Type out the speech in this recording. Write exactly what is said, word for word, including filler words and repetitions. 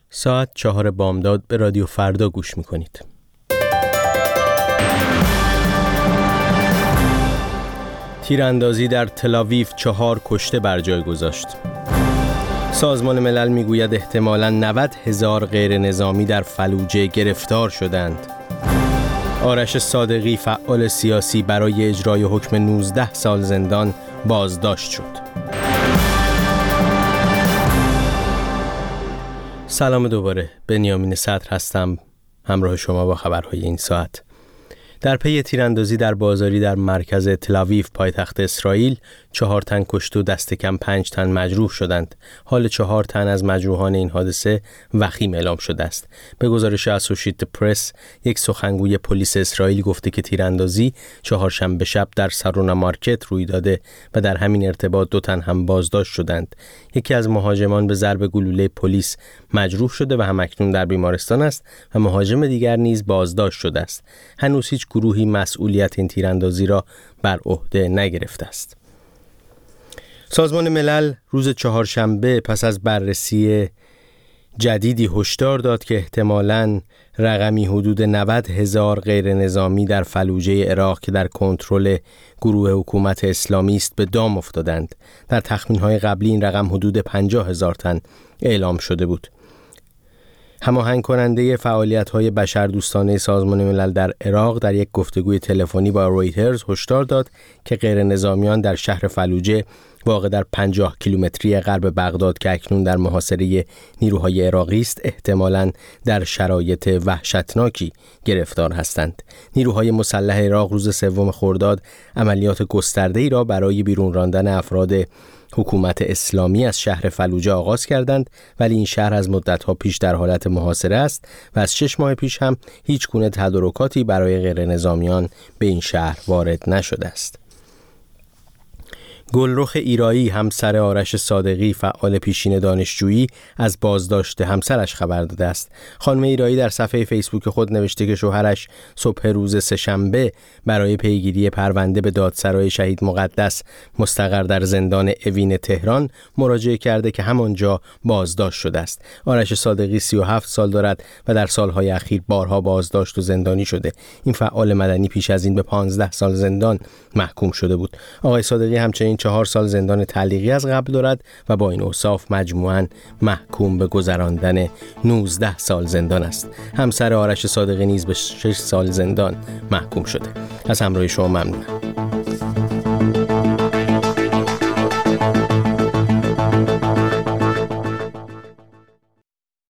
ساعت چهار بامداد به رادیو فردا گوش میکنید. تیراندازی در تل‌آویو چهار کشته بر جای گذاشت. سازمان ملل میگوید احتمالاً نود هزار غیر نظامی در فلوجه گرفتار شدند. آرش صادقی فعال سیاسی برای اجرای حکم نوزده سال زندان بازداشت شد. سلام دوباره، بنیامین صدر هستم همراه شما با خبرهای این ساعت. در پی تیراندازی در بازاری در مرکز تل‌آویو پایتخت اسرائیل، چهار تن کشته و دست کم پنج تن مجروح شدند. حال چهار تن از مجروحان این حادثه وخیم اعلام شده است. به گزارش اسوشییتد پرس، یک سخنگوی پلیس اسرائیل گفته که تیراندازی چهارشنبه شب در سارونا مارکت روی داده و در همین ارتباط دو تن هم بازداشت شدند. یکی از مهاجمان به ضرب گلوله پلیس مجروح شده و همکنون در بیمارستان است و مهاجم دیگر نیز بازداشت شده است. هنوز هیچ گروهی مسئولیت این تیراندازی را بر عهده نگرفته است. سازمان ملل روز چهارشنبه پس از بررسی جدیدی هشدار داد که احتمالاً رقمی حدود نود هزار غیر نظامی در فلوجه عراق که در کنترل گروه حکومت اسلامی است به دام افتادند. در تخمین‌های قبلی این رقم حدود پنجاه هزار تن اعلام شده بود. هماهنگ کننده فعالیت‌های بشردوستانه سازمان ملل در عراق در یک گفتگوی تلفنی با رویترز هشدار داد که غیر نظامیان در شهر فلوجه واقع در پنجاه کیلومتری غرب بغداد که اکنون در محاصره نیروهای عراقی است احتمالاً در شرایط وحشتناکی گرفتار هستند. نیروهای مسلح عراق روز سوم خرداد عملیات گسترده‌ای را برای بیرون راندن افراد حکومت اسلامی از شهر فلوجه آغاز کردند، ولی این شهر از مدت‌ها پیش در حالت محاصره است و از شش ماه پیش هم هیچ گونه تدارکاتی برای غیر نظامیان به این شهر وارد نشده است. گلرخ ایرایی همسر آرش صادقی فعال پیشین دانشجویی از بازداشت همسرش خبر داده است. خانم ایرایی در صفحه فیسبوک خود نوشته که شوهرش صبح روز سه‌شنبه برای پیگیری پرونده به دادسرای شهید مقدس مستقر در زندان اوین تهران مراجعه کرده که همانجا بازداشت شده است. آرش صادقی سی و هفت سال دارد و در سالهای اخیر بارها بازداشت و زندانی شده. این فعال مدنی پیش از این به پانزده سال زندان محکوم شده بود. آقای صادقی همچنین چهار سال زندان تعلیقی از قبل دارد و با این اوصاف مجموعاً محکوم به گذراندن نوزده سال زندان است. همسر آرش صادقی نیز به شش سال زندان محکوم شده. از همراهی شما ممنونم.